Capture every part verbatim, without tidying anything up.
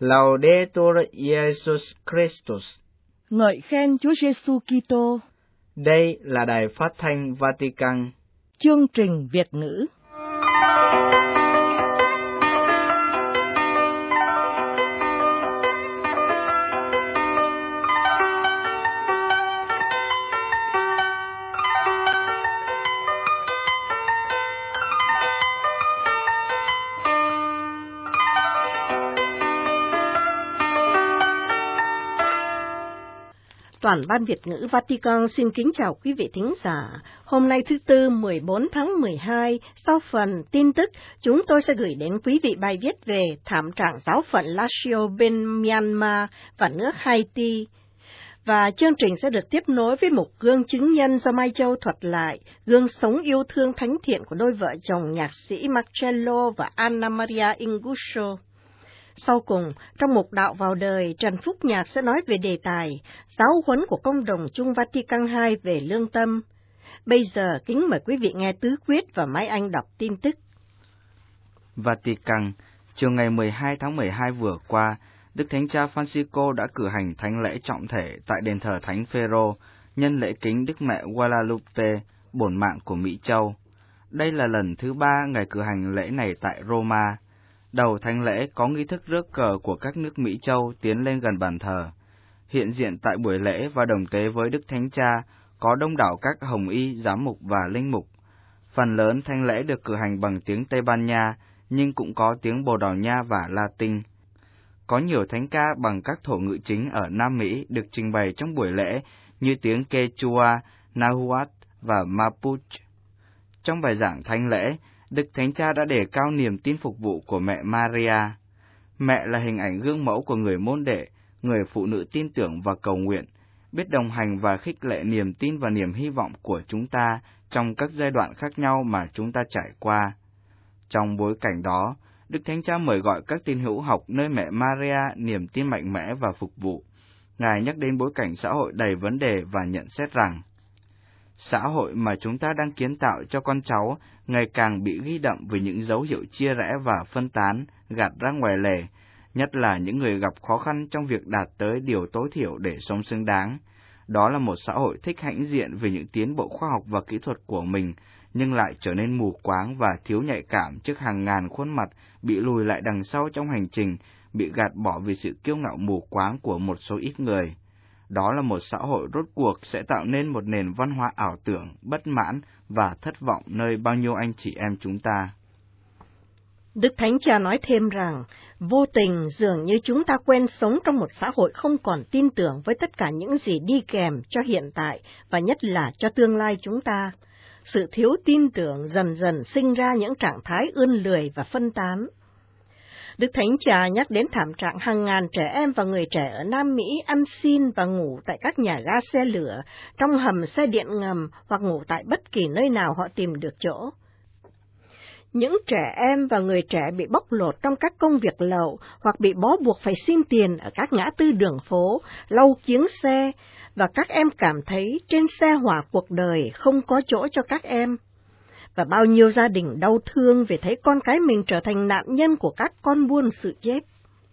Laudetur Jesus Christus. Ngợi khen Chúa Giêsu Kitô. Đây là đài phát thanh Vatican. Chương trình Việt ngữ. Toàn ban Việt ngữ Vatican xin kính chào quý vị thính giả. Hôm nay thứ Tư mười bốn tháng mười hai, sau phần tin tức, chúng tôi sẽ gửi đến quý vị bài viết về thảm trạng giáo phận Lazio bên Myanmar và nước Haiti. Và chương trình sẽ được tiếp nối với một gương chứng nhân do Mai Châu thuật lại, gương sống yêu thương thánh thiện của đôi vợ chồng nhạc sĩ Marcello và Anna Maria Ingusso. Sau cùng, trong mục đạo vào đời, Trần Phúc Nhạc sẽ nói về đề tài giáo huấn của Công đồng Chung Vatican hai về lương tâm. Bây giờ, kính mời quý vị nghe Tứ Quyết và Mai Anh đọc tin tức. Vatican, chiều ngày mười hai tháng mười hai vừa qua, Đức Thánh Cha Francisco đã cử hành thánh lễ trọng thể tại đền thờ Thánh Phêrô, nhân lễ kính Đức Mẹ Guadalupe, bổn mạng của Mỹ Châu. Đây là lần thứ ba Ngài cử hành lễ này tại Roma. Đầu thánh lễ có nghi thức rước cờ của các nước Mỹ Châu tiến lên gần bàn thờ. Hiện diện tại buổi lễ và đồng tế với Đức Thánh Cha có đông đảo các hồng y, giám mục và linh mục. Phần lớn thánh lễ được cử hành bằng tiếng Tây Ban Nha, nhưng cũng có tiếng Bồ Đào Nha và Latin. Có nhiều thánh ca bằng các thổ ngữ chính ở Nam Mỹ được trình bày trong buổi lễ như tiếng Quechua, Nahuatl và Mapuche. Trong bài giảng thánh lễ, Đức Thánh Cha đã đề cao niềm tin phục vụ của mẹ Maria. Mẹ là hình ảnh gương mẫu của người môn đệ, người phụ nữ tin tưởng và cầu nguyện, biết đồng hành và khích lệ niềm tin và niềm hy vọng của chúng ta trong các giai đoạn khác nhau mà chúng ta trải qua. Trong bối cảnh đó, Đức Thánh Cha mời gọi các tín hữu học nơi mẹ Maria niềm tin mạnh mẽ và phục vụ. Ngài nhắc đến bối cảnh xã hội đầy vấn đề và nhận xét rằng, xã hội mà chúng ta đang kiến tạo cho con cháu ngày càng bị ghi đậm với những dấu hiệu chia rẽ và phân tán, gạt ra ngoài lề, nhất là những người gặp khó khăn trong việc đạt tới điều tối thiểu để sống xứng đáng. Đó là một xã hội thích hãnh diện về những tiến bộ khoa học và kỹ thuật của mình, nhưng lại trở nên mù quáng và thiếu nhạy cảm trước hàng ngàn khuôn mặt bị lùi lại đằng sau trong hành trình, bị gạt bỏ vì sự kiêu ngạo mù quáng của một số ít người. Đó là một xã hội rốt cuộc sẽ tạo nên một nền văn hóa ảo tưởng, bất mãn và thất vọng nơi bao nhiêu anh chị em chúng ta. Đức Thánh Cha nói thêm rằng, vô tình dường như chúng ta quen sống trong một xã hội không còn tin tưởng với tất cả những gì đi kèm cho hiện tại và nhất là cho tương lai chúng ta. Sự thiếu tin tưởng dần dần sinh ra những trạng thái ươn lười và phân tán. Đức Thánh Cha nhắc đến thảm trạng hàng ngàn trẻ em và người trẻ ở Nam Mỹ ăn xin và ngủ tại các nhà ga xe lửa, trong hầm xe điện ngầm hoặc ngủ tại bất kỳ nơi nào họ tìm được chỗ. Những trẻ em và người trẻ bị bóc lột trong các công việc lậu hoặc bị bó buộc phải xin tiền ở các ngã tư đường phố, lau kiếng xe, và các em cảm thấy trên xe hỏa cuộc đời không có chỗ cho các em. Và bao nhiêu gia đình đau thương vì thấy con cái mình trở thành nạn nhân của các con buôn sự chết.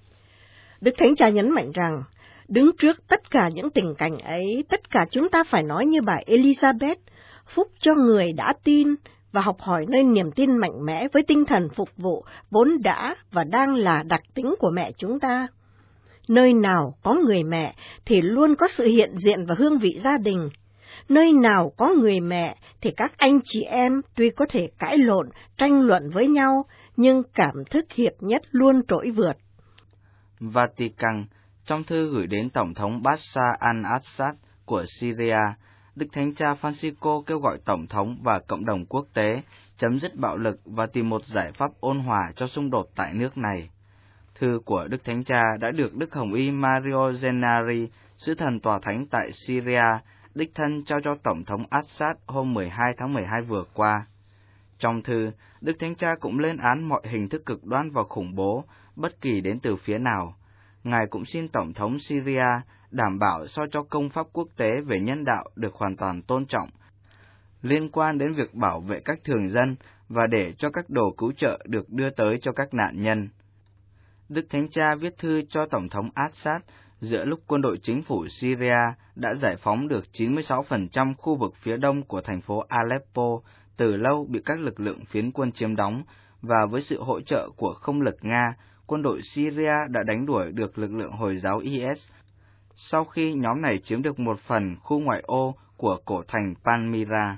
Đức Thánh Cha nhấn mạnh rằng, đứng trước tất cả những tình cảnh ấy, tất cả chúng ta phải nói như bà Elizabeth, phúc cho người đã tin và học hỏi nơi niềm tin mạnh mẽ với tinh thần phục vụ vốn đã và đang là đặc tính của mẹ chúng ta. Nơi nào có người mẹ thì luôn có sự hiện diện và hương vị gia đình. Nơi nào có người mẹ thì các anh chị em tuy có thể cãi lộn, tranh luận với nhau, nhưng cảm thức hiệp nhất luôn trỗi vượt. Vatican, trong thư gửi đến Tổng thống Bashar al-Assad của Syria, Đức Thánh Cha Francisco kêu gọi Tổng thống và cộng đồng quốc tế chấm dứt bạo lực và tìm một giải pháp ôn hòa cho xung đột tại nước này. Thư của Đức Thánh Cha đã được Đức Hồng Y Mario Gennari, sứ thần tòa thánh tại Syria, đích thân trao cho Tổng thống Assad hôm mười hai tháng mười hai vừa qua. Trong thư, Đức Thánh Cha cũng lên án mọi hình thức cực đoan và khủng bố, bất kỳ đến từ phía nào. Ngài cũng xin Tổng thống Syria đảm bảo sao cho công pháp quốc tế về nhân đạo được hoàn toàn tôn trọng, liên quan đến việc bảo vệ các thường dân và để cho các đồ cứu trợ được đưa tới cho các nạn nhân. Đức Thánh Cha viết thư cho Tổng thống Assad giữa lúc quân đội chính phủ Syria đã giải phóng được chín mươi sáu phần trăm khu vực phía đông của thành phố Aleppo từ lâu bị các lực lượng phiến quân chiếm đóng, và với sự hỗ trợ của không lực Nga, quân đội Syria đã đánh đuổi được lực lượng Hồi giáo i ét sau khi nhóm này chiếm được một phần khu ngoại ô của cổ thành Palmyra.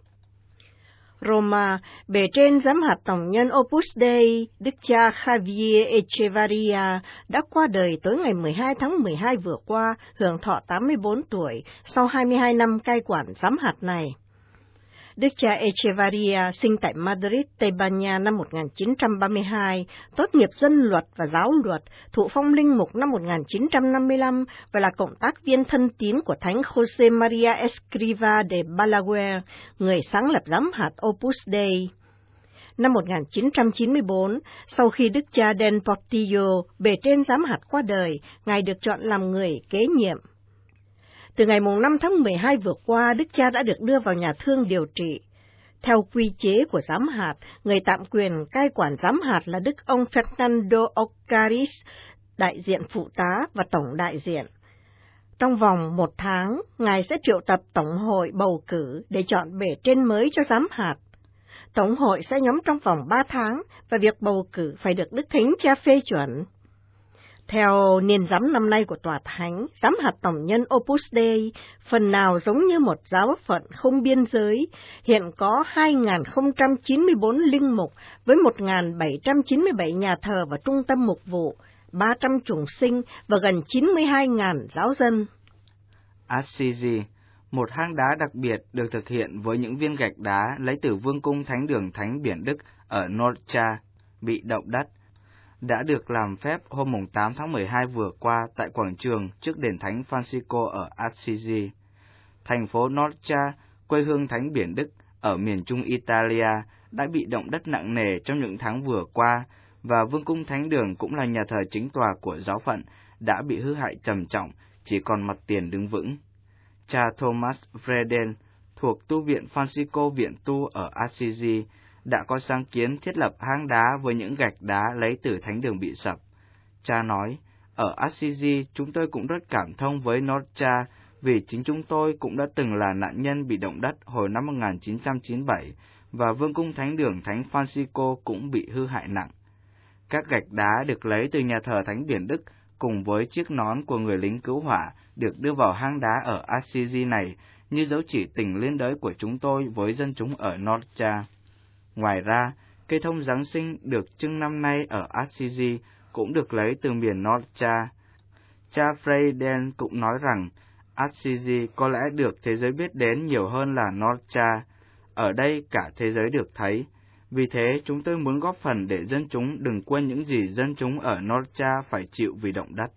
Roma, bề trên giám hạt tổng nhân Opus Dei, Đức cha Javier Echevarria đã qua đời tối ngày mười hai tháng mười hai vừa qua, hưởng thọ tám mươi bốn tuổi, sau hai mươi hai năm cai quản giám hạt này. Đức cha Echevarria sinh tại Madrid, Tây Ban Nha năm một nghìn chín trăm ba mươi hai, tốt nghiệp dân luật và giáo luật, thụ phong linh mục năm một nghìn chín trăm năm mươi lăm và là cộng tác viên thân tín của Thánh José María Escrivá de Balaguer, người sáng lập giám hạt Opus Dei. Năm một nghìn chín trăm chín mươi bốn, sau khi Đức cha Del Portillo, bề trên giám hạt qua đời, Ngài được chọn làm người kế nhiệm. Từ ngày năm tháng mười hai vừa qua, Đức cha đã được đưa vào nhà thương điều trị. Theo quy chế của giám hạt, người tạm quyền cai quản giám hạt là Đức ông Fernando Ocaris, đại diện phụ tá và tổng đại diện. Trong vòng một tháng, Ngài sẽ triệu tập Tổng hội bầu cử để chọn bề trên mới cho giám hạt. Tổng hội sẽ nhóm trong vòng ba tháng và việc bầu cử phải được Đức Thánh Cha phê chuẩn. Theo niên giám năm nay của Tòa Thánh, giám hạt tổng nhân Opus Dei phần nào giống như một giáo phận không biên giới, hiện có hai nghìn không trăm chín mươi bốn linh mục với một nghìn bảy trăm chín mươi bảy nhà thờ và trung tâm mục vụ, ba trăm chủng sinh và gần chín mươi hai nghìn giáo dân. Assisi, một hang đá đặc biệt được thực hiện với những viên gạch đá lấy từ vương cung thánh đường Thánh Biển Đức ở Norcia, bị động đất, đã được làm phép hôm tám tháng mười hai vừa qua tại quảng trường trước đền Thánh Francisco ở Assisi. Thành phố Norcia, quê hương Thánh Biển Đức ở miền trung Italia, đã bị động đất nặng nề trong những tháng vừa qua, và vương cung Thánh đường cũng là nhà thờ chính tòa của giáo phận đã bị hư hại trầm trọng, chỉ còn mặt tiền đứng vững. Cha Thomas Freden thuộc tu viện Francisco Viện Tu ở Assisi đã có sáng kiến thiết lập hang đá với những gạch đá lấy từ thánh đường bị sập. Cha nói, ở Assisi chúng tôi cũng rất cảm thông với Norcia vì chính chúng tôi cũng đã từng là nạn nhân bị động đất hồi năm một nghìn chín trăm chín mươi bảy, và vương cung thánh đường Thánh Francisco cũng bị hư hại nặng. Các gạch đá được lấy từ nhà thờ Thánh Biển Đức cùng với chiếc nón của người lính cứu hỏa được đưa vào hang đá ở Assisi này như dấu chỉ tình liên đới của chúng tôi với dân chúng ở Norcia. Ngoài ra, cây thông Giáng sinh được trưng năm nay ở Assisi cũng được lấy từ miền Norcia. Cha Freyden cũng nói rằng Assisi có lẽ được thế giới biết đến nhiều hơn là Norcia. Ở đây cả thế giới được thấy. Vì thế, chúng tôi muốn góp phần để dân chúng đừng quên những gì dân chúng ở Norcia phải chịu vì động đất.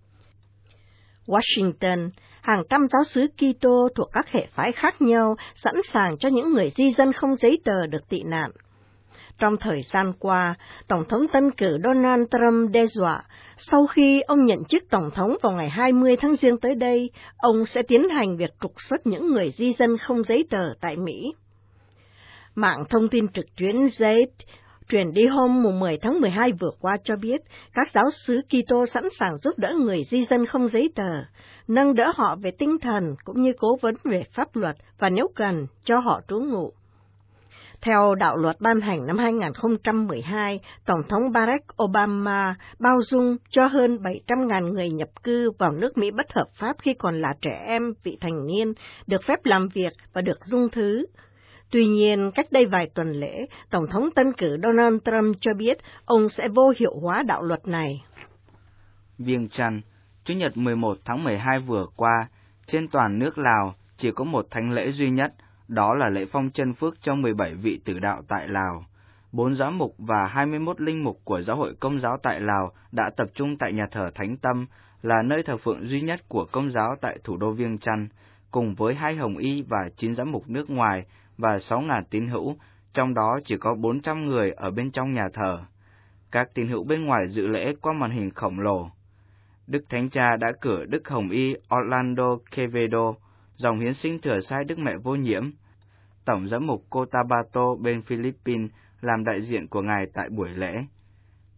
Washington, hàng trăm giáo xứ Kitô thuộc các hệ phái khác nhau sẵn sàng cho những người di dân không giấy tờ được tị nạn. Trong thời gian qua, Tổng thống tân cử Donald Trump đe dọa, sau khi ông nhận chức Tổng thống vào ngày hai mươi tháng Giêng tới đây, ông sẽ tiến hành việc trục xuất những người di dân không giấy tờ tại Mỹ. Mạng thông tin trực tuyến Z truyền đi hôm mười tháng mười hai vừa qua cho biết, các giáo xứ Kitô sẵn sàng giúp đỡ người di dân không giấy tờ, nâng đỡ họ về tinh thần cũng như cố vấn về pháp luật và nếu cần, cho họ trú ngụ. Theo đạo luật ban hành năm hai nghìn không trăm mười hai, Tổng thống Barack Obama bao dung cho hơn bảy trăm nghìn người nhập cư vào nước Mỹ bất hợp pháp khi còn là trẻ em, vị thành niên, được phép làm việc và được dung thứ. Tuy nhiên, cách đây vài tuần lễ, Tổng thống tân cử Donald Trump cho biết ông sẽ vô hiệu hóa đạo luật này. Viêng Chăn, Chủ nhật mười một tháng mười hai vừa qua, trên toàn nước Lào chỉ có một thánh lễ duy nhất, đó là lễ phong chân phước cho mười bảy vị tử đạo tại Lào. Bốn giám mục và hai mươi mốt linh mục của Giáo hội Công giáo tại Lào đã tập trung tại nhà thờ Thánh Tâm, là nơi thờ phượng duy nhất của Công giáo tại thủ đô Viêng Chăn, cùng với hai hồng y và chín giám mục nước ngoài và sáu nghìn tín hữu, trong đó chỉ có bốn trăm người ở bên trong nhà thờ. Các tín hữu bên ngoài dự lễ qua màn hình khổng lồ. Đức Thánh Cha đã cử Đức Hồng y Orlando Quevedo, dòng hiến sinh thừa sai Đức Mẹ Vô Nhiễm, Tổng giám mục Cotabato bên Philippines làm đại diện của Ngài tại buổi lễ.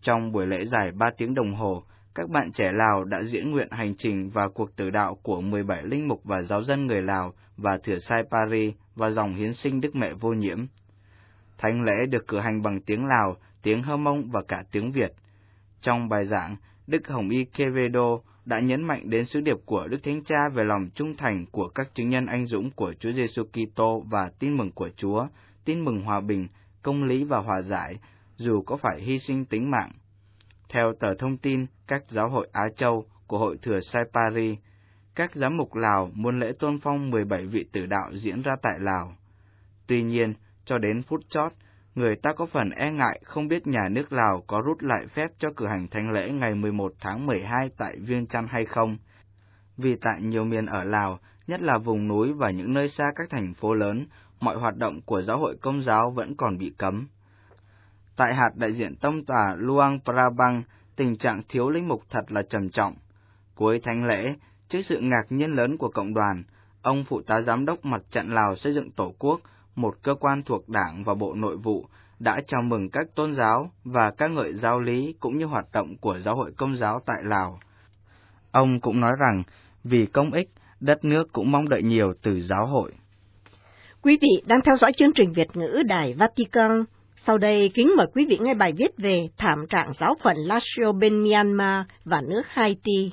Trong buổi lễ dài ba tiếng đồng hồ, các bạn trẻ Lào đã diễn nguyện hành trình và cuộc tử đạo của mười bảy linh mục và giáo dân người Lào và Thừa Sai Paris và dòng hiến sinh Đức Mẹ Vô Nhiễm. Thánh lễ được cử hành bằng tiếng Lào, tiếng Hơ Mông và cả tiếng Việt. Trong bài giảng, Đức Hồng Y Quevedo đã nhấn mạnh đến sứ điệp của Đức Thánh Cha về lòng trung thành của các chứng nhân anh dũng của Chúa Giêsu Kitô và tin mừng của Chúa, tin mừng hòa bình, công lý và hòa giải, dù có phải hy sinh tính mạng. Theo tờ thông tin các giáo hội Á Châu của Hội Thừa Sai Paris, các giám mục Lào muôn lễ tôn phong mười bảy vị tử đạo diễn ra tại Lào. Tuy nhiên, cho đến phút chót, người ta có phần e ngại không biết nhà nước Lào có rút lại phép cho cử hành thánh lễ ngày mười một tháng mười hai tại Viêng Chăn hay không. Vì tại nhiều miền ở Lào, nhất là vùng núi và những nơi xa các thành phố lớn, mọi hoạt động của giáo hội Công giáo vẫn còn bị cấm. Tại hạt đại diện tông tòa Luang Prabang, tình trạng thiếu linh mục thật là trầm trọng. Cuối thánh lễ, trước sự ngạc nhiên lớn của cộng đoàn, ông phụ tá giám đốc Mặt trận Lào xây dựng Tổ quốc, một cơ quan thuộc Đảng và Bộ Nội vụ, đã chào mừng các tôn giáo và ca ngợi giáo lý cũng như hoạt động của giáo hội Công giáo tại Lào. Ông cũng nói rằng, vì công ích, đất nước cũng mong đợi nhiều từ giáo hội. Quý vị đang theo dõi chương trình Việt ngữ Đài Vatican. Sau đây, kính mời quý vị nghe bài viết về thảm trạng giáo phận Lazio bên Myanmar và nước Haiti.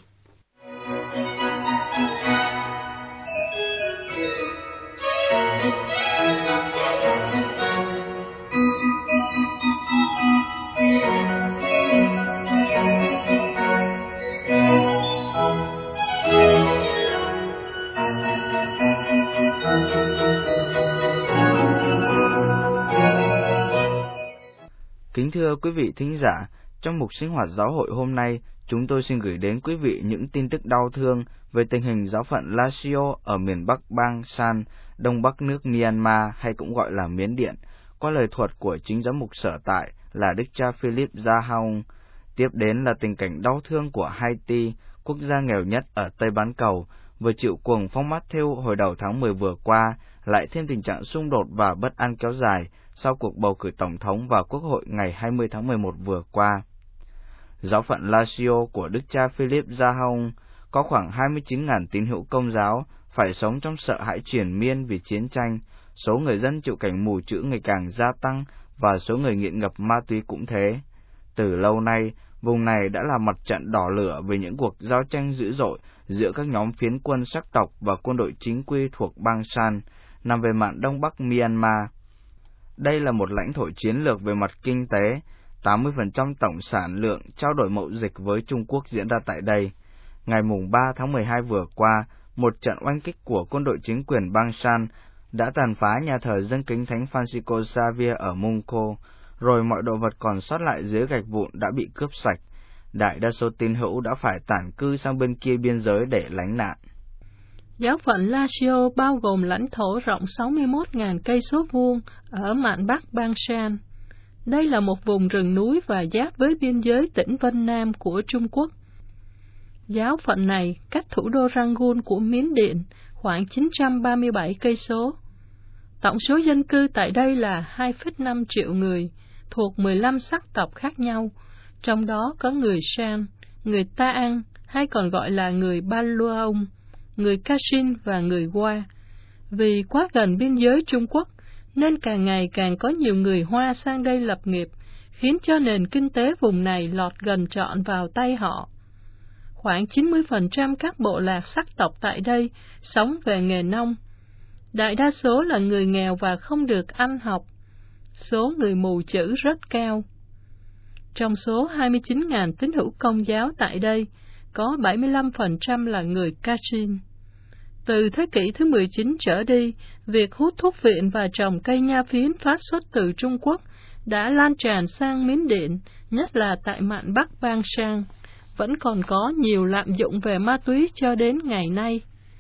Kính thưa quý vị thính giả, trong mục sinh hoạt giáo hội hôm nay, chúng tôi xin gửi đến quý vị những tin tức đau thương về tình hình giáo phận Lazio ở miền Bắc bang San, Đông Bắc nước Myanmar hay cũng gọi là Miến Điện, qua lời thuật của chính giám mục sở tại là Đức cha Philip Zahaung. Tiếp đến là tình cảnh đau thương của Haiti, quốc gia nghèo nhất ở Tây Bán Cầu, vừa chịu cuồng phong Matthew hồi đầu tháng mười vừa qua, lại thêm tình trạng xung đột và bất an kéo dài sau cuộc bầu cử tổng thống và quốc hội ngày hai mươi tháng mười một vừa qua. Giáo phận Lazio của Đức cha Philip Zahaung có khoảng hai mươi chín nghìn tín hữu Công giáo phải sống trong sợ hãi triền miên vì chiến tranh, số người dân chịu cảnh mù chữ ngày càng gia tăng và số người nghiện ngập ma túy cũng thế. Từ lâu nay, vùng này đã là mặt trận đỏ lửa về những cuộc giao tranh dữ dội giữa các nhóm phiến quân sắc tộc và quân đội chính quy thuộc bang San, nằm về mạn Đông Bắc Myanmar. Đây là một lãnh thổ chiến lược về mặt kinh tế, tám mươi phần trăm tổng sản lượng trao đổi mậu dịch với Trung Quốc diễn ra tại đây. Ngày mùng ba tháng mười hai vừa qua, một trận oanh kích của quân đội chính quyền bang San đã tàn phá nhà thờ dâng kính Thánh Francisco Xavier ở Munko, rồi mọi đồ vật còn sót lại dưới gạch vụn đã bị cướp sạch. Đại đa số tín hữu đã phải tản cư sang bên kia biên giới để lánh nạn. Giáo phận Lazio bao gồm lãnh thổ rộng sáu mươi mốt nghìn cây số vuông ở mạn Bắc bang Shan. Đây là một vùng rừng núi và giáp với biên giới tỉnh Vân Nam của Trung Quốc. Giáo phận này cách thủ đô Rangoon của Miến Điện khoảng chín trăm ba mươi bảy cây số. Tổng số dân cư tại đây là hai phẩy năm triệu người, thuộc mười lăm sắc tộc khác nhau, trong đó có người Shan, người Ta An, hay còn gọi là người Ban Luang, người Kachin và người Hoa. Vì quá gần biên giới Trung Quốc, nên càng ngày càng có nhiều người Hoa sang đây lập nghiệp, khiến cho nền kinh tế vùng này lọt gần trọn vào tay họ. Khoảng chín mươi phần trăm các bộ lạc sắc tộc tại đây sống về nghề nông. Đại đa số là người nghèo và không được ăn học. Số người mù chữ rất cao. Trong số hai mươi chín nghìn tín hữu Công giáo tại đây, có bảy mươi lăm phần trăm là người Kachin. Từ thế kỷ thứ mười chín trở đi, việc hút thuốc viện và trồng cây nha phiến phát xuất từ Trung Quốc đã lan tràn sang Miến Điện, nhất là tại mạn Bắc bang Sang. Vẫn còn có nhiều lạm dụng về ma túy cho đến ngày nay.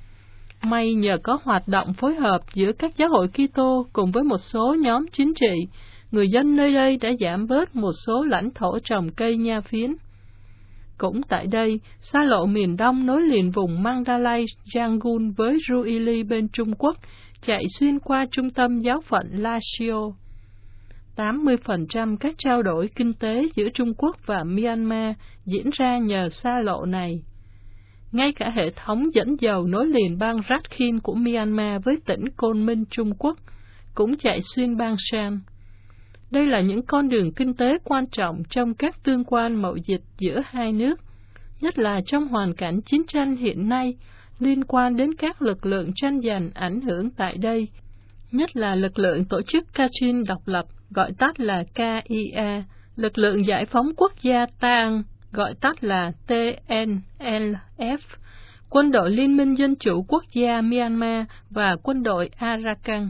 May nhờ có hoạt động phối hợp giữa các giáo hội Kitô cùng với một số nhóm chính trị, người dân nơi đây đã giảm bớt một số lãnh thổ trồng cây nha phiến. Cũng tại đây, xa lộ miền đông nối liền vùng Mandalay, Yangon với Ruili bên Trung Quốc, chạy xuyên qua trung tâm giáo phận Lazio. tám mươi phần trăm các trao đổi kinh tế giữa Trung Quốc và Myanmar diễn ra nhờ xa lộ này. Ngay cả hệ thống dẫn dầu nối liền bang Rakhine của Myanmar với tỉnh Côn Minh Trung Quốc cũng chạy xuyên bang Shan. Đây là những con đường kinh tế quan trọng trong các tương quan mậu dịch giữa hai nước, nhất là trong hoàn cảnh chiến tranh hiện nay liên quan đến các lực lượng tranh giành ảnh hưởng tại đây, nhất là lực lượng tổ chức Kachin độc lập, gọi tắt là K I A, lực lượng giải phóng quốc gia Taang, gọi tắt là T N L F, quân đội Liên minh Dân chủ Quốc gia Myanmar và quân đội Arakan.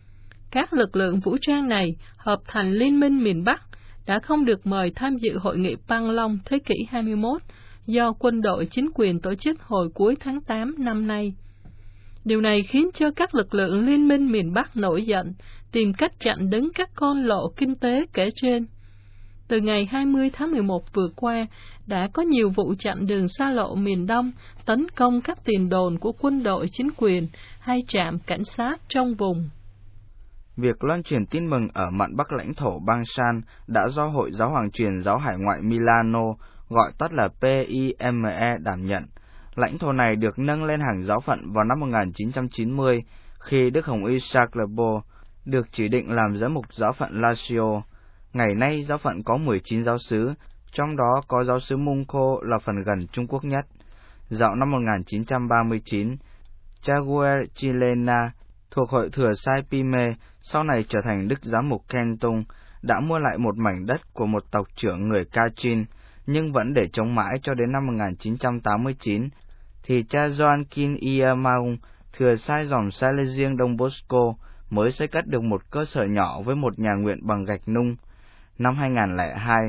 Các lực lượng vũ trang này hợp thành Liên minh miền Bắc đã không được mời tham dự hội nghị Panglong thế kỷ hai mươi mốt do quân đội chính quyền tổ chức hồi cuối tháng tám năm nay. Điều này khiến cho các lực lượng Liên minh miền Bắc nổi giận, tìm cách chặn đứng các con lộ kinh tế kể trên. Từ ngày hai mươi tháng mười một vừa qua, đã có nhiều vụ chặn đường xa lộ miền Đông, tấn công các tiền đồn của quân đội chính quyền hay trạm cảnh sát trong vùng. Việc loan truyền tin mừng ở mạn Bắc lãnh thổ bang Shan đã do Hội Giáo hoàng truyền giáo hải ngoại Milano, gọi tắt là P I M E, đảm nhận. Lãnh thổ này được nâng lên hàng giáo phận vào năm một nghìn chín trăm chín mươi, khi Đức Hồng Y Charles Bo được chỉ định làm giám mục giáo phận Lazio. Ngày nay, giáo phận có mười chín giáo xứ, trong đó có giáo xứ Mungko là phần gần Trung Quốc nhất. Dạo năm một nghìn chín trăm ba mươi chín, Chaguel Chilena thuộc hội thừa Sai Pime, sau này trở thành Đức Giám mục Kentung, đã mua lại một mảnh đất của một tộc trưởng người Kachin, nhưng vẫn để chống mãi cho đến năm một nghìn chín trăm tám mươi chín, thì cha Joan Kin Ia Maung, thừa sai dòng Salesian Đông Bosco, mới xây cất được một cơ sở nhỏ với một nhà nguyện bằng gạch nung. Năm hai nghìn lẻ hai,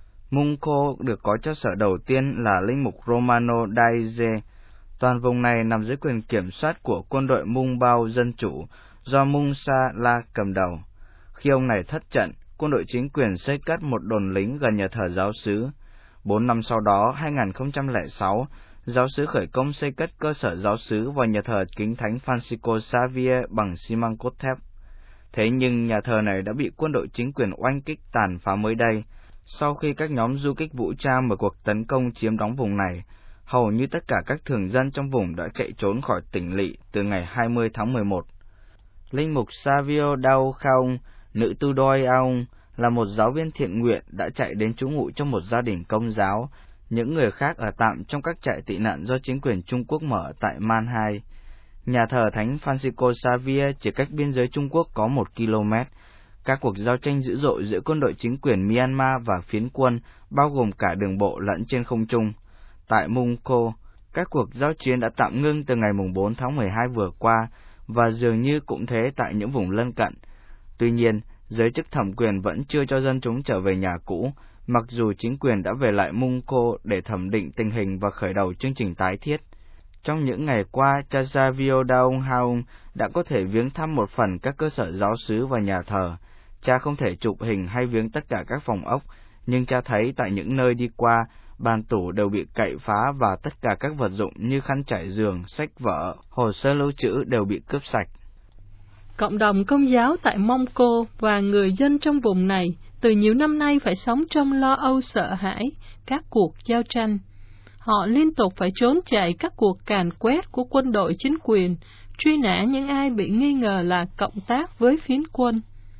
Mungko được có cha sở đầu tiên là linh mục Romano Daize. Toàn vùng này nằm dưới quyền kiểm soát của quân đội Mung Bao Dân Chủ do Mung Sa La cầm đầu. Khi ông này thất trận, quân đội chính quyền xây cất một đồn lính gần nhà thờ giáo xứ. Bốn năm sau đó, hai nghìn không trăm lẻ sáu, giáo xứ khởi công xây cất cơ sở giáo xứ vào nhà thờ Kính Thánh Francisco Xavier bằng xi măng cốt thép. Thế nhưng nhà thờ này đã bị quân đội chính quyền oanh kích tàn phá mới đây. Sau khi các nhóm du kích vũ trang mở cuộc tấn công chiếm đóng vùng này, hầu như tất cả các thường dân trong vùng đã chạy trốn khỏi tỉnh lỵ từ ngày hai mươi tháng mười một. Linh mục Savio Dao Khaung, nữ tu Doi Aung, là một giáo viên thiện nguyện đã chạy đến trú ngụ trong một gia đình Công giáo. Những người khác ở tạm trong các trại tị nạn do chính quyền Trung Quốc mở tại Manhai. Nhà thờ Thánh Francisco Xavier chỉ cách biên giới Trung Quốc có một ki lô mét. Các cuộc giao tranh dữ dội giữa quân đội chính quyền Myanmar và phiến quân, bao gồm cả đường bộ lẫn trên không trung. Tại Mungko, các cuộc giao chiến đã tạm ngưng từ ngày bốn tháng mười hai vừa qua, và dường như cũng thế tại những vùng lân cận. Tuy nhiên, giới chức thẩm quyền vẫn chưa cho dân chúng trở về nhà cũ, mặc dù chính quyền đã về lại Mungko để thẩm định tình hình và khởi đầu chương trình tái thiết. Trong những ngày qua, cha Savio Daung Haung đã có thể viếng thăm một phần các cơ sở giáo xứ và nhà thờ. Cha không thể chụp hình hay viếng tất cả các phòng ốc, nhưng cha thấy tại những nơi đi qua, bàn tủ đều bị cậy phá và tất cả các vật dụng như khăn trải giường, sách vở, hồ sơ lưu trữ đều bị cướp sạch. Cộng đồng Công giáo tại Mongko và người dân trong vùng này từ nhiều năm nay phải sống trong lo âu sợ hãi các cuộc giao tranh. Họ liên tục phải trốn chạy các cuộc càn quét của quân đội chính quyền, truy nã những ai bị nghi ngờ là cộng tác với phiến quân.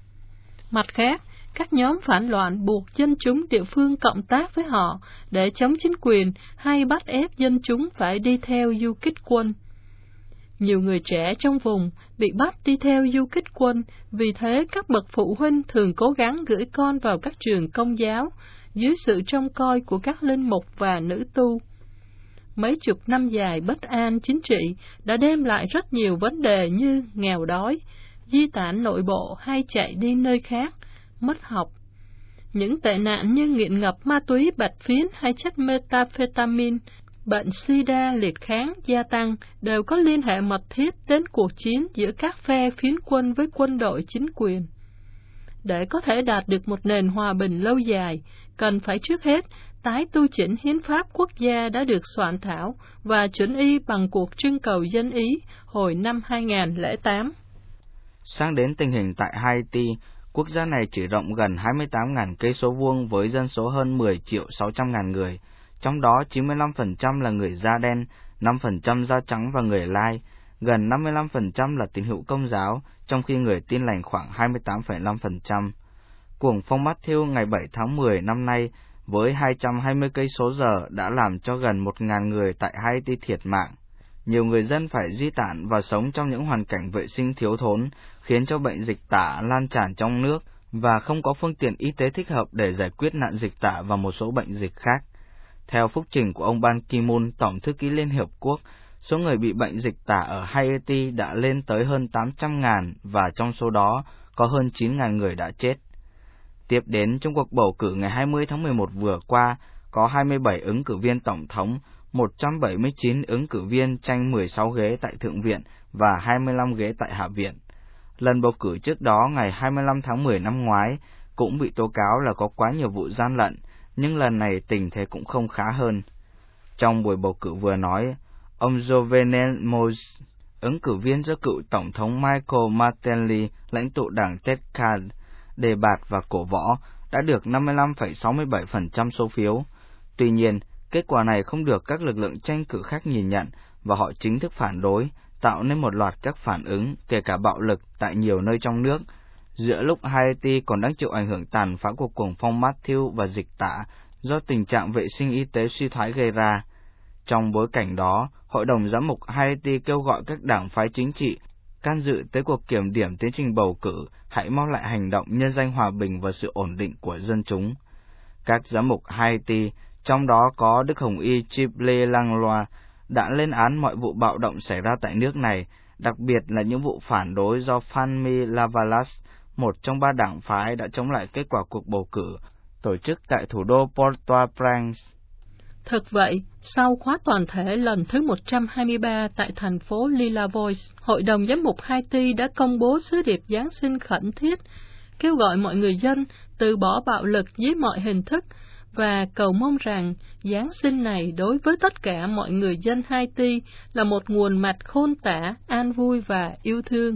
Mặt khác, các nhóm phản loạn buộc dân chúng địa phương cộng tác với họ để chống chính quyền hay bắt ép dân chúng phải đi theo du kích quân. Nhiều người trẻ trong vùng bị bắt đi theo du kích quân, vì thế các bậc phụ huynh thường cố gắng gửi con vào các trường Công giáo dưới sự trông coi của các linh mục và nữ tu. Mấy chục năm dài bất an chính trị đã đem lại rất nhiều vấn đề như nghèo đói, di tản nội bộ hay chạy đi nơi khác, mất học. Những tệ nạn như nghiện ngập ma túy bạch phiến hay chất methamphetamine, bệnh sida, liệt kháng gia tăng đều có liên hệ mật thiết đến cuộc chiến giữa các phe phiến quân với quân đội chính quyền. Để có thể đạt được một nền hòa bình lâu dài, cần phải trước hết tái tu chỉnh hiến pháp quốc gia đã được soạn thảo và chuẩn y bằng cuộc trưng cầu dân Ý hồi năm hai nghìn lẻ tám. Sang đến tình hình tại Haiti, Quốc gia này chỉ rộng gần hai mươi tám nghìn cây số vuông với dân số hơn mười triệu sáu trăm ngàn người, trong đó chín mươi lăm phần trăm là người da đen, năm phần trăm da trắng và người Lai, gần năm mươi lăm phần trăm là tín hữu Công giáo, trong khi người Tin lành khoảng hai mươi tám phẩy năm phần trăm. Cuồng phong Matthew ngày bảy tháng mười năm nay với hai trăm hai mươi cây số giờ đã làm cho gần một nghìn người tại Haiti thiệt mạng. Nhiều người dân phải di tản và sống trong những hoàn cảnh vệ sinh thiếu thốn, khiến cho bệnh dịch tả lan tràn trong nước và không có phương tiện y tế thích hợp để giải quyết nạn dịch tả và một số bệnh dịch khác. Theo phúc trình của ông Ban Ki-moon, Tổng thư ký Liên Hiệp Quốc, số người bị bệnh dịch tả ở Haiti đã lên tới hơn tám trăm nghìn và trong số đó có hơn chín nghìn người đã chết. Tiếp đến, trong cuộc bầu cử ngày hai mươi tháng mười một vừa qua, có hai mươi bảy ứng cử viên tổng thống, một trăm bảy mươi chín ứng cử viên tranh mười sáu ghế tại Thượng viện và hai mươi lăm ghế tại Hạ viện. Lần bầu cử trước đó ngày hai mươi lăm tháng mười năm ngoái cũng bị tố cáo là có quá nhiều vụ gian lận, nhưng lần này tình thế cũng không khá hơn. Trong buổi bầu cử vừa nói, ông Jovenel Moïse, ứng cử viên do cựu Tổng thống Michel Martelly, lãnh tụ đảng tê e ca, đề bạt và cổ võ, đã được năm mươi lăm phẩy sáu mươi bảy phần trăm số phiếu. Tuy nhiên, kết quả này không được các lực lượng tranh cử khác nhìn nhận và họ chính thức phản đối, tạo nên một loạt các phản ứng, kể cả bạo lực, tại nhiều nơi trong nước, giữa lúc Haiti còn đang chịu ảnh hưởng tàn phá của cuồng phong Matthew và dịch tả do tình trạng vệ sinh y tế suy thoái gây ra. Trong bối cảnh đó, Hội đồng Giám mục Haiti kêu gọi các đảng phái chính trị can dự tới cuộc kiểm điểm tiến trình bầu cử, hãy mau lại hành động nhân danh hòa bình và sự ổn định của dân chúng. Các giám mục Haiti, trong đó có Đức Hồng Y Chible Langlois, đã lên án mọi vụ bạo động xảy ra tại nước này, đặc biệt là những vụ phản đối do Fanmi Lavalas, một trong ba đảng phái đã chống lại kết quả cuộc bầu cử, tổ chức tại thủ đô Port-au-Prince. Thực vậy, sau khóa toàn thể lần thứ một trăm hai mươi ba tại thành phố Lillavois, Hội đồng Giám mục Haiti đã công bố sứ điệp Giáng sinh khẩn thiết, kêu gọi mọi người dân từ bỏ bạo lực dưới mọi hình thức và cầu mong rằng Giáng sinh này đối với tất cả mọi người dân Haiti là một nguồn mạch khôn tả, an vui và yêu thương.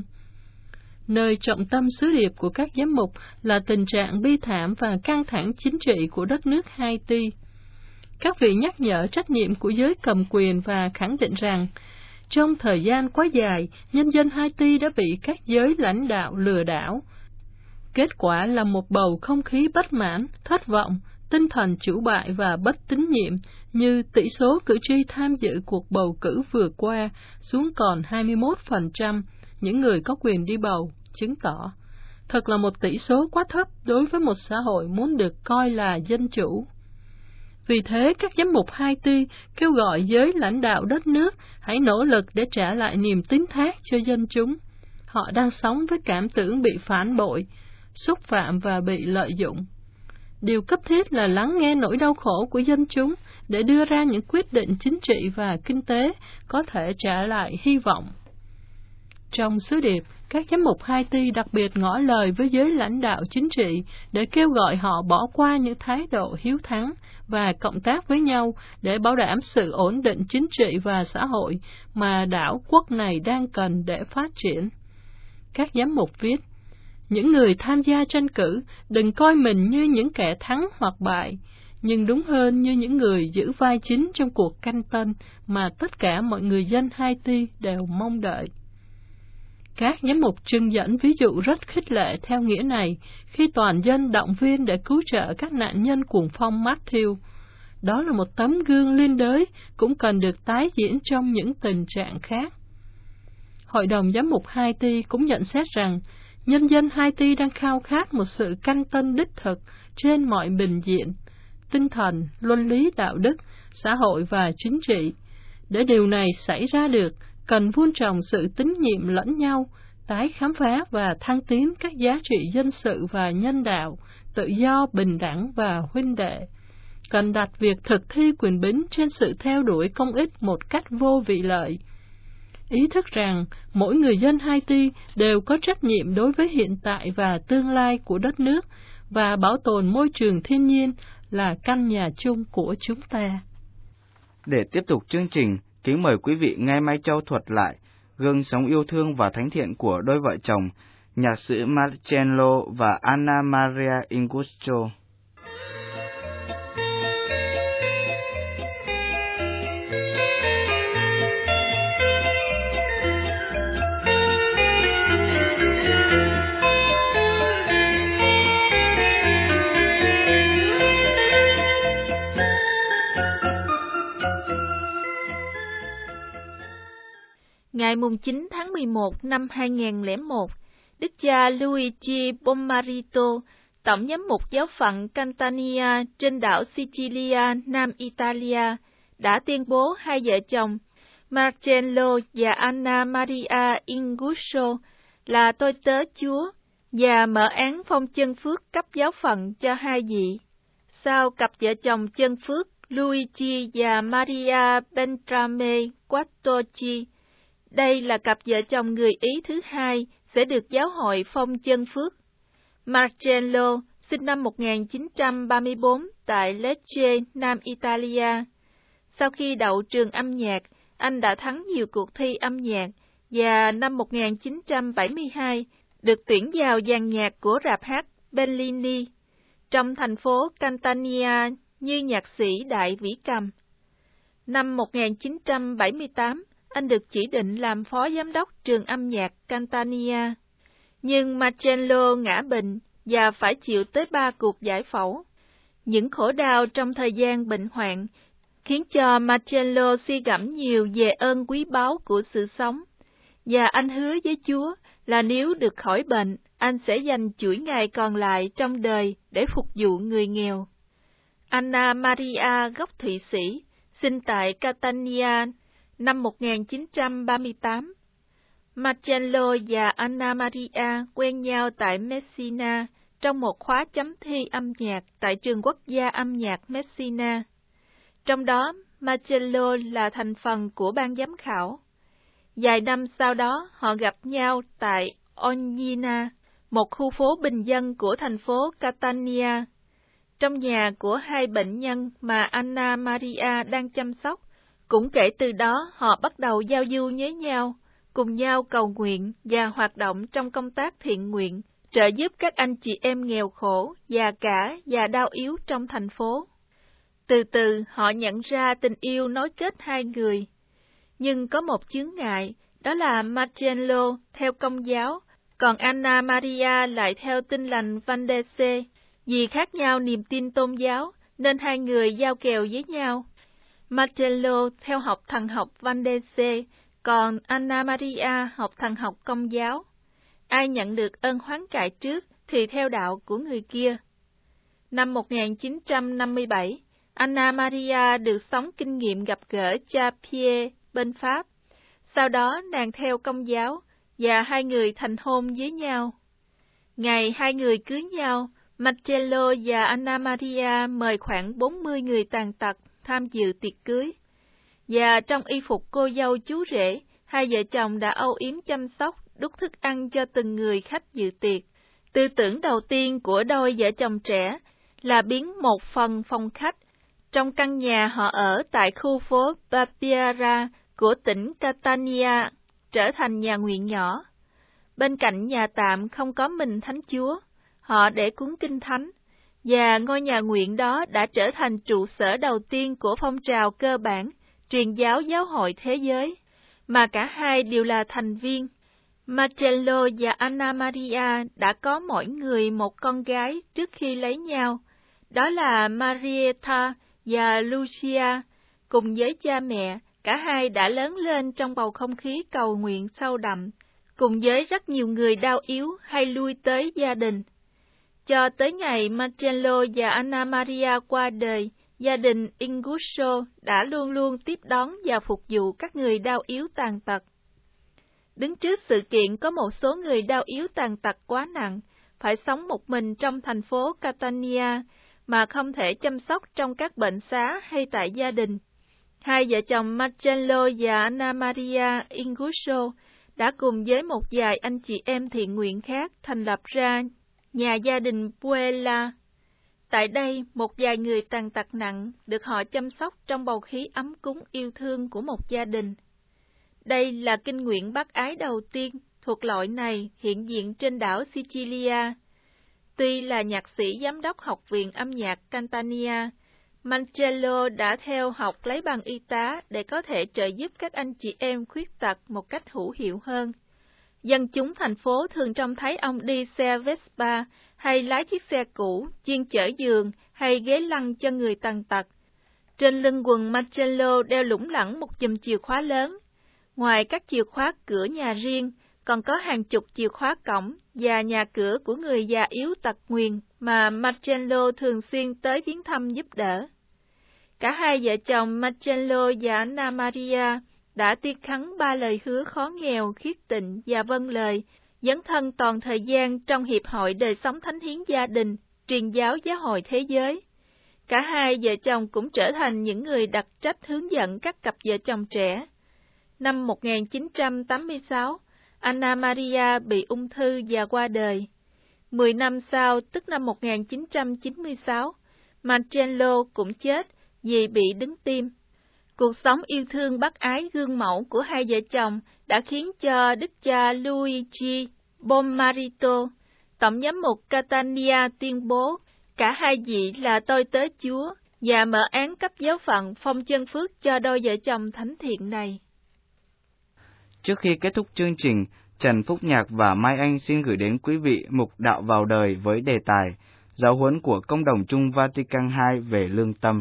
Nơi trọng tâm sứ điệp của các giám mục là tình trạng bi thảm và căng thẳng chính trị của đất nước Haiti. Các vị nhắc nhở trách nhiệm của giới cầm quyền và khẳng định rằng, trong thời gian quá dài, nhân dân Haiti đã bị các giới lãnh đạo lừa đảo. Kết quả là một bầu không khí bất mãn, thất vọng, tinh thần chủ bại và bất tín nhiệm, như tỷ số cử tri tham dự cuộc bầu cử vừa qua xuống còn hai mươi mốt phần trăm những người có quyền đi bầu, chứng tỏ thật là một tỷ số quá thấp đối với một xã hội muốn được coi là dân chủ. Vì thế, các giám mục Haiti kêu gọi giới lãnh đạo đất nước hãy nỗ lực để trả lại niềm tín thác cho dân chúng. Họ đang sống với cảm tưởng bị phản bội, xúc phạm và bị lợi dụng. Điều cấp thiết là lắng nghe nỗi đau khổ của dân chúng để đưa ra những quyết định chính trị và kinh tế có thể trả lại hy vọng. Trong sứ điệp, các giám mục Haiti đặc biệt ngỏ lời với giới lãnh đạo chính trị để kêu gọi họ bỏ qua những thái độ hiếu thắng và cộng tác với nhau để bảo đảm sự ổn định chính trị và xã hội mà đảo quốc này đang cần để phát triển. Các giám mục viết, những người tham gia tranh cử đừng coi mình như những kẻ thắng hoặc bại, nhưng đúng hơn như những người giữ vai chính trong cuộc canh tân mà tất cả mọi người dân Haiti đều mong đợi. Các giám mục trưng dẫn ví dụ rất khích lệ theo nghĩa này khi toàn dân động viên để cứu trợ các nạn nhân cuồng phong Matthew. Đó là một tấm gương liên đới cũng cần được tái diễn trong những tình trạng khác. Hội đồng Giám mục Haiti cũng nhận xét rằng nhân dân Haiti đang khao khát một sự canh tân đích thực trên mọi bình diện, tinh thần, luân lý đạo đức, xã hội và chính trị. Để điều này xảy ra được, cần vun trồng sự tín nhiệm lẫn nhau, tái khám phá và thăng tiến các giá trị dân sự và nhân đạo, tự do, bình đẳng và huynh đệ. Cần đặt việc thực thi quyền bính trên sự theo đuổi công ích một cách vô vị lợi. Ý thức rằng mỗi người dân Haiti đều có trách nhiệm đối với hiện tại và tương lai của đất nước và bảo tồn môi trường thiên nhiên là căn nhà chung của chúng ta. Để tiếp tục chương trình, kính mời quý vị nghe Mai Châu thuật lại gương sống yêu thương và thánh thiện của đôi vợ chồng nhạc sĩ Marcello và Anna Maria Ingusto. Ngày chín tháng mười một năm hai nghìn lẻ một, Đức cha Luigi Bommarito, tổng giám mục giáo phận Catania trên đảo Sicilia, Nam Italia, đã tuyên bố hai vợ chồng Marcello và Anna Maria Ingusto là tôi tớ Chúa và mở án phong chân phước cấp giáo phận cho hai vị. Sau cặp vợ chồng chân phước Luigi và Maria Bentrame Quattrochi, đây là cặp vợ chồng người Ý thứ hai sẽ được giáo hội phong chân phước. Marcello sinh năm một nghìn chín trăm ba mươi bốn tại Lecce, Nam Italia. Sau khi đậu trường âm nhạc, anh đã thắng nhiều cuộc thi âm nhạc và năm một nghìn chín trăm bảy mươi hai được tuyển vào dàn nhạc của rạp hát Bellini trong thành phố Catania như nhạc sĩ đại vĩ cầm. Năm một nghìn chín trăm bảy mươi tám, anh được chỉ định làm phó giám đốc trường âm nhạc Catania. Nhưng Marcello ngã bệnh và phải chịu tới ba cuộc giải phẫu. Những khổ đau trong thời gian bệnh hoạn khiến cho Marcello suy gẫm nhiều về ơn quý báu của sự sống, và anh hứa với Chúa là nếu được khỏi bệnh, anh sẽ dành chuỗi ngày còn lại trong đời để phục vụ người nghèo. Anna Maria gốc Thụy Sĩ, sinh tại Catania năm một nghìn chín trăm ba mươi tám. Marcello và Anna Maria quen nhau tại Messina trong một khóa chấm thi âm nhạc tại trường quốc gia âm nhạc Messina. Trong đó, Marcello là thành phần của ban giám khảo. Vài năm sau đó, họ gặp nhau tại Ognina, một khu phố bình dân của thành phố Catania, trong nhà của hai bệnh nhân mà Anna Maria đang chăm sóc. Cũng kể từ đó, họ bắt đầu giao du với nhau, cùng nhau cầu nguyện và hoạt động trong công tác thiện nguyện, trợ giúp các anh chị em nghèo khổ, già cả và đau yếu trong thành phố. Từ từ, họ nhận ra tình yêu nối kết hai người. Nhưng có một chướng ngại, đó là Marcello theo Công giáo, còn Anna Maria lại theo Tin lành Valdese. Vì khác nhau niềm tin tôn giáo, nên hai người giao kèo với nhau. Marcello theo học thần học Valdese, còn Anna Maria học thần học Công giáo. Ai nhận được ơn hoán cải trước thì theo đạo của người kia. Năm một nghìn chín trăm năm mươi bảy, Anna Maria được sống kinh nghiệm gặp gỡ cha Pierre bên Pháp. Sau đó nàng theo Công giáo và hai người thành hôn với nhau. Ngày hai người cưới nhau, Marcello và Anna Maria mời khoảng bốn mươi người tàn tật tham dự tiệc cưới. Và trong y phục cô dâu chú rể, hai vợ chồng đã âu yếm chăm sóc, đút thức ăn cho từng người khách dự tiệc. Tư tưởng đầu tiên của đôi vợ chồng trẻ là biến một phần phòng khách trong căn nhà họ ở tại khu phố Baviera của tỉnh Catania trở thành nhà nguyện nhỏ. Bên cạnh nhà tạm không có mình Thánh Chúa, họ để cuốn kinh thánh, và ngôi nhà nguyện đó đã trở thành trụ sở đầu tiên của phong trào cơ bản truyền giáo giáo hội thế giới, mà cả hai đều là thành viên. Marcello và Anna Maria đã có mỗi người một con gái trước khi lấy nhau, đó là Marietta và Lucia. Cùng với cha mẹ, cả hai đã lớn lên trong bầu không khí cầu nguyện sâu đậm, cùng với rất nhiều người đau yếu hay lui tới gia đình. Cho tới ngày Marcello và Anna Maria qua đời, gia đình Ingusto đã luôn luôn tiếp đón và phục vụ các người đau yếu tàn tật. Đứng trước sự kiện có một số người đau yếu tàn tật quá nặng, phải sống một mình trong thành phố Catania, mà không thể chăm sóc trong các bệnh xá hay tại gia đình. Hai vợ chồng Marcello và Anna Maria Ingusto đã cùng với một vài anh chị em thiện nguyện khác thành lập ra nhà gia đình Puella. Tại đây, một vài người tàn tật nặng được họ chăm sóc trong bầu khí ấm cúng yêu thương của một gia đình. Đây là kinh nguyện bác ái đầu tiên thuộc loại này hiện diện trên đảo Sicilia. Tuy là nhạc sĩ giám đốc Học viện âm nhạc Catania, Mancello đã theo học lấy bằng y tá để có thể trợ giúp các anh chị em khuyết tật một cách hữu hiệu hơn. Dân chúng thành phố thường trông thấy ông đi xe Vespa hay lái chiếc xe cũ, chuyên chở giường hay ghế lăn cho người tàn tật. Trên lưng quần Mancello đeo lủng lẳng một chùm chìa khóa lớn. Ngoài các chìa khóa cửa nhà riêng, còn có hàng chục chìa khóa cổng và nhà cửa của người già yếu tật nguyền mà Mancello thường xuyên tới viếng thăm giúp đỡ. Cả hai vợ chồng Mancello và Anna Maria đã tuyên khấn ba lời hứa khó nghèo, khiết tịnh và vâng lời, dấn thân toàn thời gian trong Hiệp hội Đời sống Thánh hiến gia đình, truyền giáo giáo hội thế giới. Cả hai vợ chồng cũng trở thành những người đặc trách hướng dẫn các cặp vợ chồng trẻ. Năm một nghìn chín trăm tám mươi sáu, Anna Maria bị ung thư và qua đời. Mười năm sau, tức năm một nghìn chín trăm chín mươi sáu, Mancello cũng chết vì bị đứng tim. Cuộc sống yêu thương bác ái gương mẫu của hai vợ chồng đã khiến cho đức cha Luigi Bommarito, tổng giám mục Catania, tuyên bố cả hai vị là tôi tớ Chúa và mở án cấp giáo phận phong chân phước cho đôi vợ chồng thánh thiện này. Trước khi kết thúc chương trình, Trần Phúc Nhạc và Mai Anh xin gửi đến quý vị mục đạo vào đời với đề tài Giáo huấn của Công đồng chung Vatican hai về lương tâm.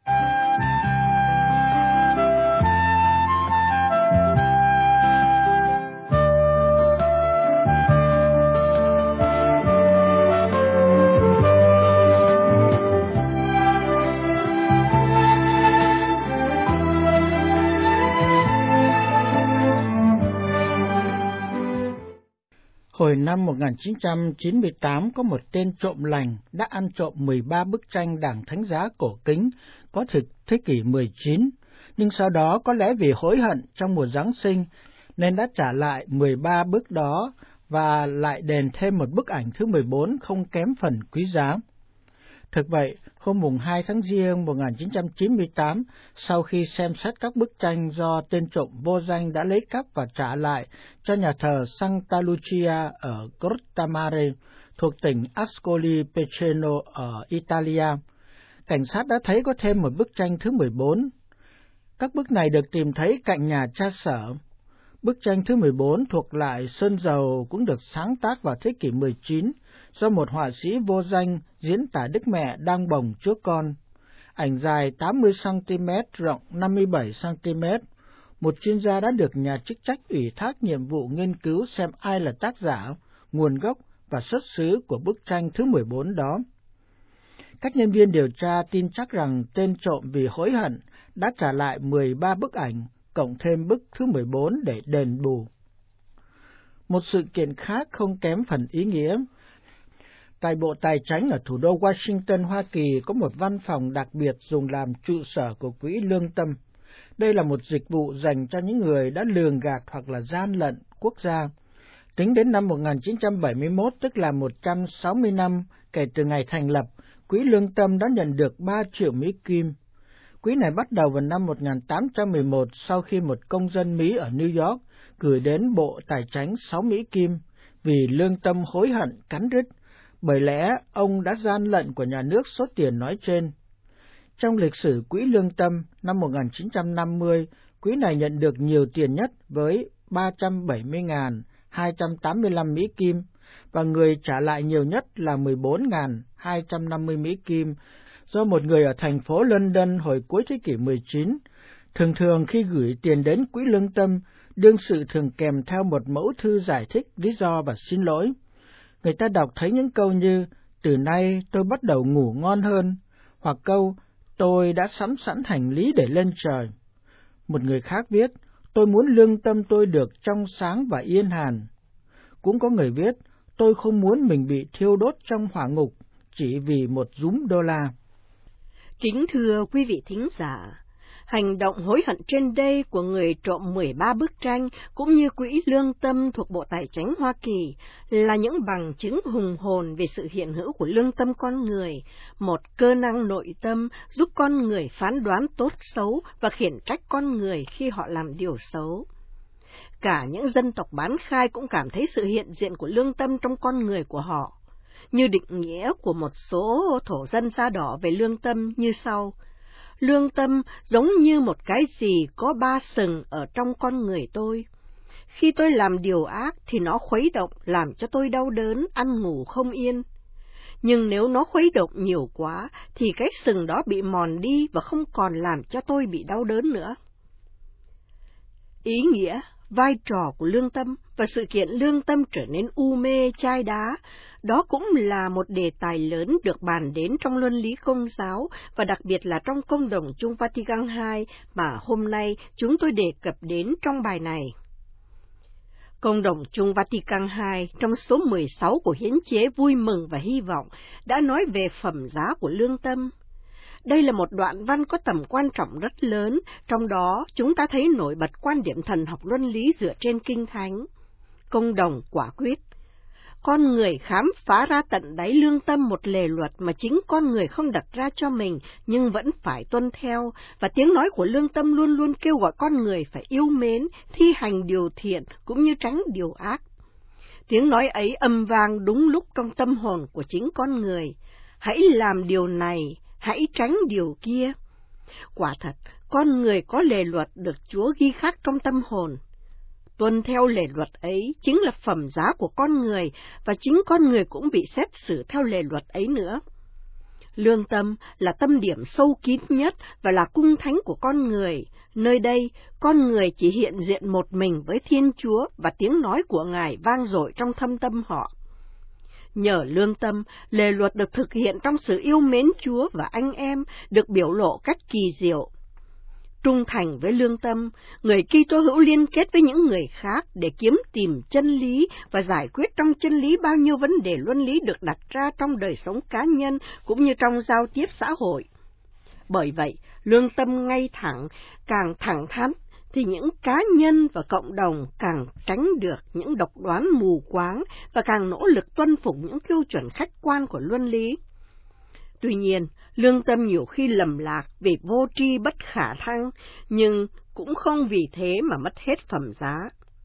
Hồi năm một nghìn chín trăm chín mươi tám, có một tên trộm lành đã ăn trộm mười ba bức tranh Đảng Thánh Giá cổ kính có thực thế kỷ mười chín, nhưng sau đó có lẽ vì hối hận trong mùa Giáng sinh nên đã trả lại mười ba bức đó và lại đền thêm một bức ảnh thứ mười bốn không kém phần quý giá. Thực vậy, hôm mùng hai tháng Giêng một nghìn chín trăm chín mươi tám, sau khi xem xét các bức tranh do tên trộm vô danh đã lấy cắp và trả lại cho nhà thờ Santa Lucia ở Grottamare, thuộc tỉnh Ascoli Piceno ở Italia, cảnh sát đã thấy có thêm một bức tranh thứ mười bốn. Các bức này được tìm thấy cạnh nhà cha Sở. Bức tranh thứ mười bốn thuộc lại sơn dầu cũng được sáng tác vào thế kỷ mười chín, do một họa sĩ vô danh diễn tả Đức Mẹ đang bồng Chúa Con. Ảnh dài tám mươi xăng-ti-mét, rộng năm mươi bảy xăng-ti-mét. Một chuyên gia đã được nhà chức trách ủy thác nhiệm vụ nghiên cứu xem ai là tác giả, nguồn gốc và xuất xứ của bức tranh thứ mười bốn đó. Các nhân viên điều tra tin chắc rằng tên trộm vì hối hận đã trả lại mười ba bức ảnh, cộng thêm bức thứ mười bốn để đền bù. Một sự kiện khác không kém phần ý nghĩa. Tại Bộ Tài chánh ở thủ đô Washington, Hoa Kỳ có một văn phòng đặc biệt dùng làm trụ sở của Quỹ Lương Tâm. Đây là một dịch vụ dành cho những người đã lường gạt hoặc là gian lận quốc gia. Tính đến năm một nghìn chín trăm bảy mươi mốt, tức là một trăm sáu mươi năm kể từ ngày thành lập, Quỹ Lương Tâm đã nhận được ba triệu Mỹ Kim. Quỹ này bắt đầu vào năm một nghìn tám trăm mười một sau khi một công dân Mỹ ở New York gửi đến Bộ Tài chánh sáu Mỹ Kim vì lương tâm hối hận cắn rứt, bởi lẽ ông đã gian lận của nhà nước số tiền nói trên. Trong lịch sử Quỹ Lương Tâm năm một nghìn chín trăm năm mươi, quỹ này nhận được nhiều tiền nhất với ba trăm bảy mươi nghìn hai trăm tám mươi lăm Mỹ Kim, và người trả lại nhiều nhất là mười bốn nghìn hai trăm năm mươi Mỹ Kim, do một người ở thành phố London hồi cuối thế kỷ mười chín. Thường thường khi gửi tiền đến Quỹ Lương Tâm, đương sự thường kèm theo một mẫu thư giải thích lý do và xin lỗi. Người ta đọc thấy những câu như, từ nay tôi bắt đầu ngủ ngon hơn, hoặc câu, tôi đã sắm sẵn hành lý để lên trời. Một người khác viết, tôi muốn lương tâm tôi được trong sáng và yên hàn. Cũng có người viết, tôi không muốn mình bị thiêu đốt trong hỏa ngục chỉ vì một dúm đô la. Kính thưa quý vị thính giả, hành động hối hận trên đây của người trộm mười ba bức tranh cũng như Quỹ Lương Tâm thuộc Bộ Tài chánh Hoa Kỳ là những bằng chứng hùng hồn về sự hiện hữu của lương tâm con người, một cơ năng nội tâm giúp con người phán đoán tốt xấu và khiển trách con người khi họ làm điều xấu. Cả những dân tộc bán khai cũng cảm thấy sự hiện diện của lương tâm trong con người của họ. Như định nghĩa của một số thổ dân da đỏ về lương tâm như sau: lương tâm giống như một cái gì có ba sừng ở trong con người tôi. Khi tôi làm điều ác thì nó khuấy động, làm cho tôi đau đớn, ăn ngủ không yên. Nhưng nếu nó khuấy động nhiều quá, thì cái sừng đó bị mòn đi và không còn làm cho tôi bị đau đớn nữa. Ý nghĩa, vai trò của lương tâm và sự kiện lương tâm trở nên u mê, chai đá, đó cũng là một đề tài lớn được bàn đến trong luân lý Công giáo và đặc biệt là trong Công đồng chung Vatican hai mà hôm nay chúng tôi đề cập đến trong bài này. Công đồng chung Vatican hai trong số mười sáu của hiến chế Vui mừng và Hy vọng đã nói về phẩm giá của lương tâm. Đây là một đoạn văn có tầm quan trọng rất lớn, trong đó chúng ta thấy nổi bật quan điểm thần học luân lý dựa trên Kinh Thánh. Công đồng quả quyết: con người khám phá ra tận đáy lương tâm một lề luật mà chính con người không đặt ra cho mình nhưng vẫn phải tuân theo, và tiếng nói của lương tâm luôn luôn kêu gọi con người phải yêu mến, thi hành điều thiện cũng như tránh điều ác. Tiếng nói ấy âm vang đúng lúc trong tâm hồn của chính con người: hãy làm điều này, hãy tránh điều kia. Quả thật, con người có lề luật được Chúa ghi khắc trong tâm hồn. Tuân theo lề luật ấy chính là phẩm giá của con người, và chính con người cũng bị xét xử theo lề luật ấy nữa. Lương tâm là tâm điểm sâu kín nhất và là cung thánh của con người. Nơi đây, con người chỉ hiện diện một mình với Thiên Chúa và tiếng nói của Ngài vang dội trong thâm tâm họ. Nhờ lương tâm, lề luật được thực hiện trong sự yêu mến Chúa và anh em, được biểu lộ cách kỳ diệu. Trung thành với lương tâm, người Kitô hữu liên kết với những người khác để kiếm tìm chân lý và giải quyết trong chân lý bao nhiêu vấn đề luân lý được đặt ra trong đời sống cá nhân cũng như trong giao tiếp xã hội. Bởi vậy, lương tâm ngay thẳng, càng thẳng thắn, thì những cá nhân và cộng đồng càng tránh được những độc đoán mù quáng và càng nỗ lực tuân phục những tiêu chuẩn khách quan của luân lý. Tuy nhiên, lương tâm nhiều khi lầm lạc vì vô tri bất khả thăng, nhưng cũng không vì thế mà mất hết phẩm giá.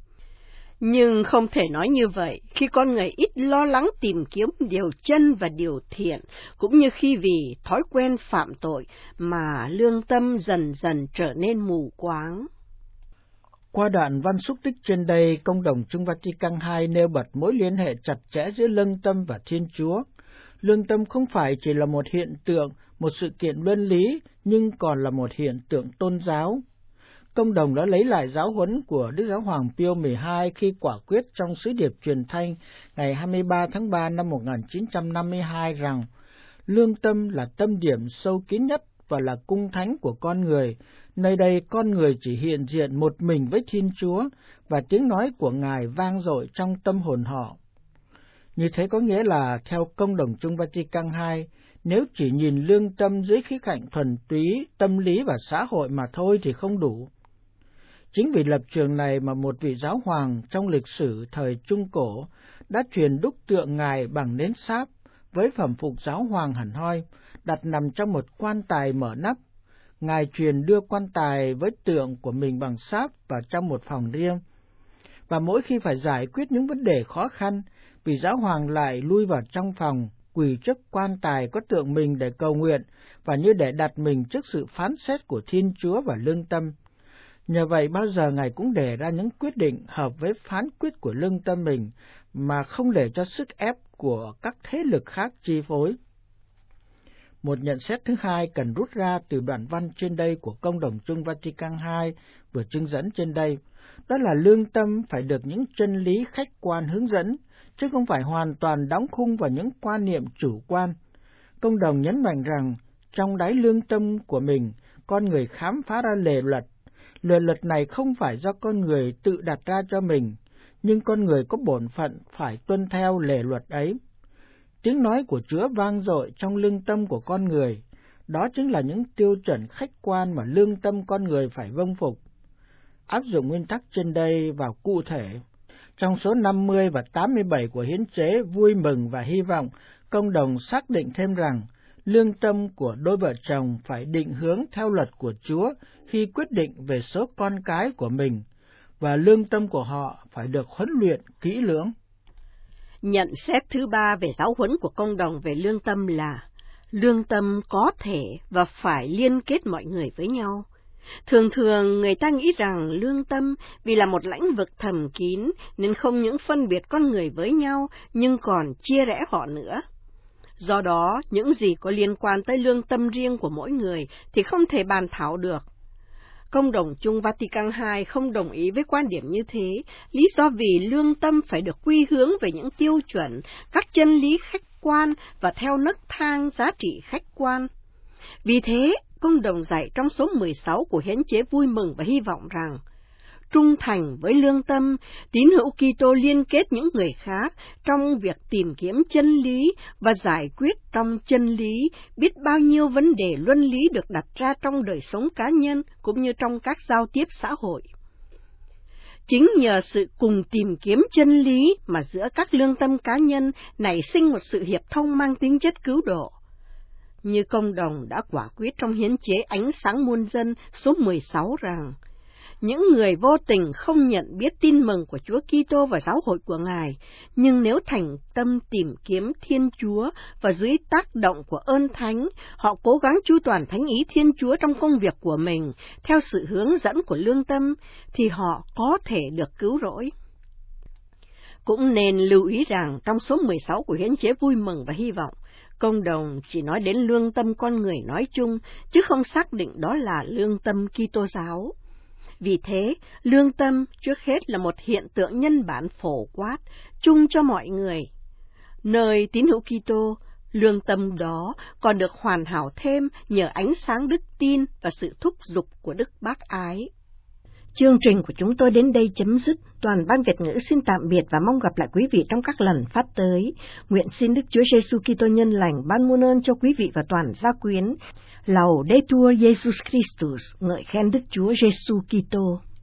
Nhưng không thể nói như vậy khi con người ít lo lắng tìm kiếm điều chân và điều thiện, cũng như khi vì thói quen phạm tội mà lương tâm dần dần trở nên mù quáng. Qua đoạn văn xúc tích trên đây, Công đồng chung Vatican hai nêu bật mối liên hệ chặt chẽ giữa lương tâm và Thiên Chúa. Lương tâm không phải chỉ là một hiện tượng, một sự kiện luân lý, nhưng còn là một hiện tượng tôn giáo. Công đồng đã lấy lại giáo huấn của Đức Giáo hoàng Pio mười hai khi quả quyết trong sứ điệp truyền thanh ngày hai mươi ba tháng ba năm một nghìn chín trăm năm mươi hai rằng lương tâm là tâm điểm sâu kín nhất và là cung thánh của con người. Nơi đây con người chỉ hiện diện một mình với Thiên Chúa và tiếng nói của Ngài vang dội trong tâm hồn họ. Như thế có nghĩa là, theo Công đồng chung Vatican hai, nếu chỉ nhìn lương tâm dưới khía cạnh thuần túy, tâm lý và xã hội mà thôi thì không đủ. Chính vì lập trường này mà một vị giáo hoàng trong lịch sử thời Trung Cổ đã truyền đúc tượng Ngài bằng nến sáp với phẩm phục giáo hoàng hẳn hoi, đặt nằm trong một quan tài mở nắp. Ngài truyền đưa quan tài với tượng của mình bằng sáp vào trong một phòng riêng. Và mỗi khi phải giải quyết những vấn đề khó khăn, vị giáo hoàng lại lui vào trong phòng, quỳ trước quan tài có tượng mình để cầu nguyện và như để đặt mình trước sự phán xét của Thiên Chúa và lương tâm. Nhờ vậy bao giờ Ngài cũng đề ra những quyết định hợp với phán quyết của lương tâm mình mà không để cho sức ép của các thế lực khác chi phối. Một nhận xét thứ hai cần rút ra từ đoạn văn trên đây của Công đồng chung Vatican hai vừa trưng dẫn trên đây, đó là lương tâm phải được những chân lý khách quan hướng dẫn, chứ không phải hoàn toàn đóng khung vào những quan niệm chủ quan. Công đồng nhấn mạnh rằng, trong đáy lương tâm của mình, con người khám phá ra lề luật. Lề luật này không phải do con người tự đặt ra cho mình, nhưng con người có bổn phận phải tuân theo lề luật ấy. Tiếng nói của Chúa vang dội trong lương tâm của con người, đó chính là những tiêu chuẩn khách quan mà lương tâm con người phải vâng phục. Áp dụng nguyên tắc trên đây vào cụ thể, trong số năm mươi và tám mươi bảy của hiến chế Vui mừng và Hy vọng, Công đồng xác định thêm rằng lương tâm của đôi vợ chồng phải định hướng theo luật của Chúa khi quyết định về số con cái của mình. và lương tâm của họ phải được huấn luyện kỹ lưỡng. Nhận xét thứ ba về giáo huấn của công đồng về lương tâm là lương tâm có thể và phải liên kết mọi người với nhau. Thường thường người ta nghĩ rằng lương tâm vì là một lãnh vực thầm kín nên không những phân biệt con người với nhau nhưng còn chia rẽ họ nữa. Do đó, những gì có liên quan tới lương tâm riêng của mỗi người thì không thể bàn thảo được. Công đồng chung Vatican hai không đồng ý với quan điểm như thế, lý do vì lương tâm phải được quy hướng về những tiêu chuẩn, các chân lý khách quan và theo nấc thang giá trị khách quan. Vì thế, công đồng dạy trong số mười sáu của hiến chế Vui Mừng và Hy Vọng rằng, trung thành với lương tâm, tín hữu Kitô liên kết những người khác trong việc tìm kiếm chân lý và giải quyết trong chân lý biết bao nhiêu vấn đề luân lý được đặt ra trong đời sống cá nhân cũng như trong các giao tiếp xã hội. Chính nhờ sự cùng tìm kiếm chân lý mà giữa các lương tâm cá nhân nảy sinh một sự hiệp thông mang tính chất cứu độ. Như công đồng đã quả quyết trong hiến chế Ánh Sáng Muôn Dân số mười sáu rằng, những người vô tình không nhận biết tin mừng của Chúa Kitô và giáo hội của Ngài, nhưng nếu thành tâm tìm kiếm Thiên Chúa và dưới tác động của ơn Thánh, họ cố gắng chu toàn thánh ý Thiên Chúa trong công việc của mình, theo sự hướng dẫn của lương tâm, thì họ có thể được cứu rỗi. Cũng nên lưu ý rằng trong số mười sáu của hiến chế Vui Mừng và Hy Vọng, công đồng chỉ nói đến lương tâm con người nói chung, chứ không xác định đó là lương tâm Kitô giáo. Vì thế, lương tâm trước hết là một hiện tượng nhân bản phổ quát, chung cho mọi người. Nơi tín hữu Kitô, lương tâm đó còn được hoàn hảo thêm nhờ ánh sáng đức tin và sự thúc giục của Đức Bác Ái. Chương trình của chúng tôi đến đây chấm dứt. Toàn ban Việt ngữ xin tạm biệt và mong gặp lại quý vị trong các lần phát tới. Nguyện xin Đức Chúa Giêsu Kitô nhân lành ban muôn ơn cho quý vị và toàn gia quyến. Laudetur Jesus Christus, ngợi khen Đức Chúa Giêsu Kitô.